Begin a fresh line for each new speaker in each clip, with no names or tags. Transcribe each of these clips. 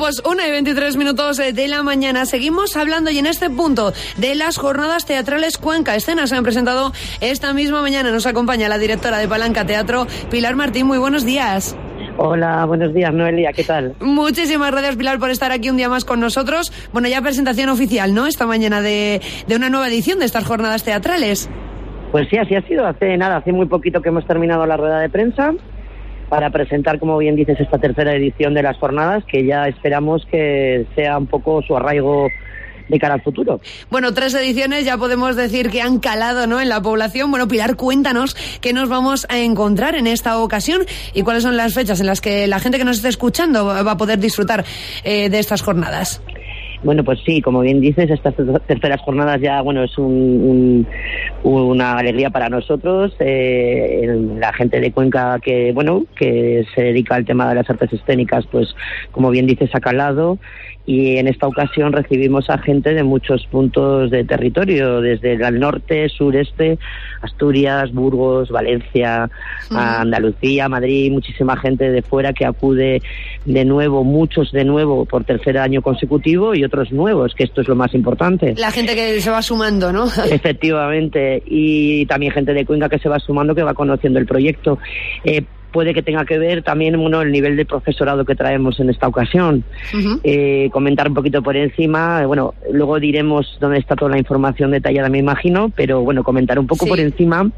Seguimos, 1:23 de la mañana. Seguimos hablando y en este punto de las jornadas teatrales Cuenca Escena. Se han presentado esta misma mañana. Nos acompaña la directora de Palanca Teatro, Pilar Martín. Muy buenos días.
Hola, buenos días, Noelia, ¿qué tal?
Muchísimas gracias, Pilar, por estar aquí un día más con nosotros. Bueno, ya presentación oficial, ¿no? Esta mañana de una nueva edición de estas jornadas teatrales.
Pues sí, así ha sido. Hace muy poquito que hemos terminado la rueda de prensa para presentar, como bien dices, esta tercera edición de las jornadas, que ya esperamos que sea un poco su arraigo de cara al futuro.
Bueno, 3 ediciones ya podemos decir que han calado, ¿no?, en la población. Bueno, Pilar, cuéntanos qué nos vamos a encontrar en esta ocasión y cuáles son las fechas en las que la gente que nos esté escuchando va a poder disfrutar de estas jornadas.
Bueno, pues sí, como bien dices, estas terceras jornadas ya, bueno, es una alegría para nosotros. La gente de Cuenca que se dedica al tema de las artes escénicas, pues como bien dices, ha calado. Y en esta ocasión recibimos a gente de muchos puntos de territorio, desde el norte, sureste, Asturias, Burgos, Valencia, Andalucía, Madrid, muchísima gente de fuera que acude de nuevo, muchos de nuevo por tercer año consecutivo y otros nuevos, que esto es lo más importante.
La gente que se va sumando, ¿no?
Efectivamente, y también gente de Cuenca que se va sumando, que va conociendo el proyecto. Puede que tenga que ver también el nivel de profesorado que traemos en esta ocasión. Comentar un poquito por encima, luego diremos dónde está toda la información detallada, me imagino, pero comentar un poco por encima.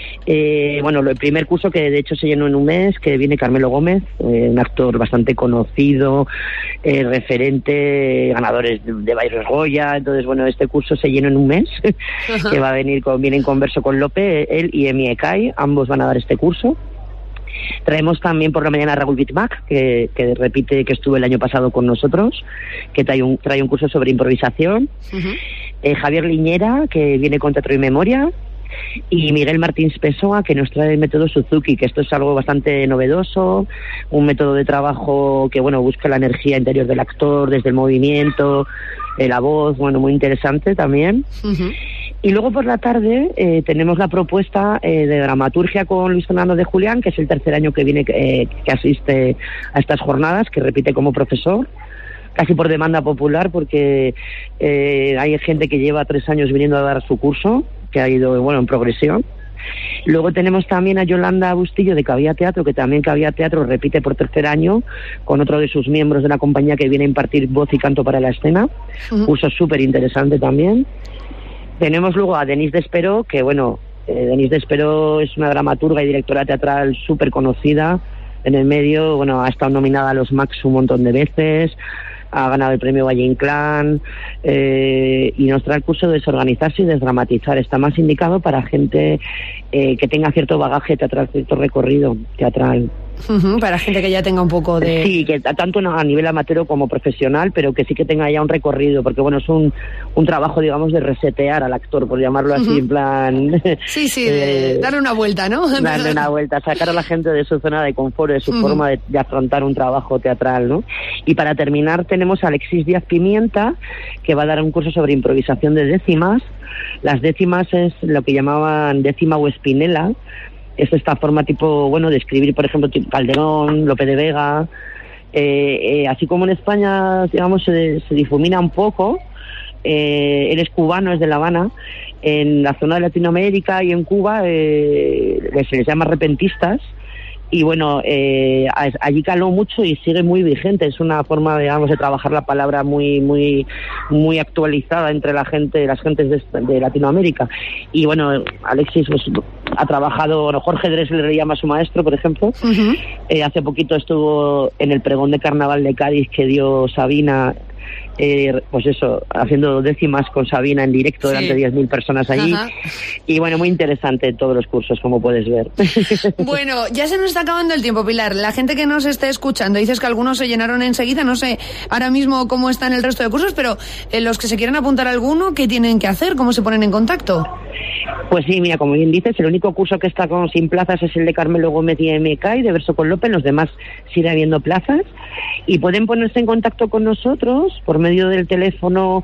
El primer curso, que de hecho se llenó en un mes, que viene Carmelo Gómez, un actor bastante conocido, referente, ganadores de Baires Goya. Entonces, este curso se llenó en un mes, que va a venir viene en converso con Lope, él y Emi Ekay, ambos van a dar este curso. Traemos también por la mañana a Raúl Bitmac, que repite, que estuvo el año pasado con nosotros, que trae un curso sobre improvisación. Javier Liñera, que viene con Teatro y Memoria. Y Miguel Martín Pessoa, que nos trae el método Suzuki, que esto es algo bastante novedoso, un método de trabajo que busca la energía interior del actor, desde el movimiento, la voz, muy interesante también. Y luego por la tarde tenemos la propuesta de dramaturgia con Luis Fernando de Julián, que es el tercer año que viene que asiste a estas jornadas, que repite como profesor, casi por demanda popular, porque hay gente que lleva 3 años viniendo a dar su curso, que ha ido en progresión. Luego tenemos también a Yolanda Bustillo de Cabía Teatro, que también Cabía Teatro repite por tercer año con otro de sus miembros de la compañía, que viene a impartir voz y canto para la escena. Curso súper interesante también. Tenemos luego a Denise Despero, que Denise Despero es una dramaturga y directora teatral súper conocida en el medio. Ha estado nominada a los Max un montón de veces, ha ganado el premio Valle Inclán, y nos trae el curso de Desorganizarse y Desdramatizar. Está más indicado para gente que tenga cierto bagaje teatral, cierto recorrido teatral.
Para gente que ya tenga un poco de...
Sí, que tanto a nivel amateur como profesional, pero que sí que tenga ya un recorrido, porque es un trabajo, digamos, de resetear al actor, por llamarlo así, en plan...
Sí, darle una vuelta, ¿no?
Darle una vuelta, sacar a la gente de su zona de confort, de su forma de afrontar un trabajo teatral, ¿no? Y para terminar tenemos a Alexis Díaz Pimienta, que va a dar un curso sobre improvisación de décimas. Las décimas es lo que llamaban décima o espinela. Es esta forma tipo, de escribir, por ejemplo, tipo Calderón, Lope de Vega. Así como en España, digamos, se difumina un poco. Él es cubano, es de La Habana. En la zona de Latinoamérica y en Cuba se les llama repentistas. Y allí caló mucho y sigue muy vigente. Es una forma, digamos, de trabajar la palabra muy muy muy actualizada entre las gentes de Latinoamérica. Y Alexis ha trabajado, Jorge Drexler le llama a su maestro, por ejemplo. Hace poquito estuvo en el pregón de carnaval de Cádiz que dio Sabina, haciendo décimas con Sabina en directo delante de 10.000 personas allí. Y muy interesante todos los cursos, como puedes ver.
Bueno, ya se nos está acabando el tiempo, Pilar. La gente que nos esté escuchando, dices que algunos se llenaron enseguida, no sé ahora mismo cómo están el resto de cursos, pero los que se quieren apuntar a alguno, ¿qué tienen que hacer? ¿Cómo se ponen en contacto?
Pues sí, mira, como bien dices, el único curso que está sin plazas es el de Carmelo Gómez y MK, de Verso con López. Los demás sigue habiendo plazas y pueden ponerse en contacto con nosotros por medio del teléfono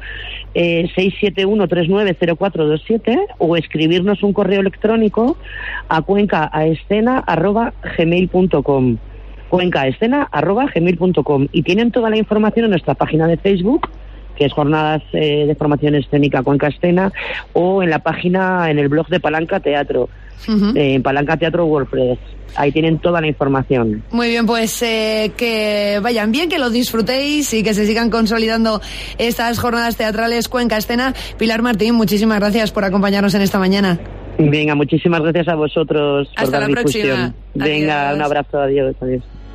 671-390427 o escribirnos un correo electrónico a cuencaaescena@gmail.com. cuencaescena@gmail.com, y tienen toda la información en nuestra página de Facebook, que es Jornadas de Formación Escénica Cuenca Escena, o en la página, en el blog de Palanca Teatro, Palanca Teatro WordPress. Ahí tienen toda la información.
Muy bien, pues que vayan bien, que lo disfrutéis y que se sigan consolidando estas jornadas teatrales Cuenca Escena. Pilar Martín, muchísimas gracias por acompañarnos en esta mañana.
Venga, muchísimas gracias a vosotros por
Hasta
dar
la
difusión.
próxima.
Venga,
Adiós.
un abrazo, adiós.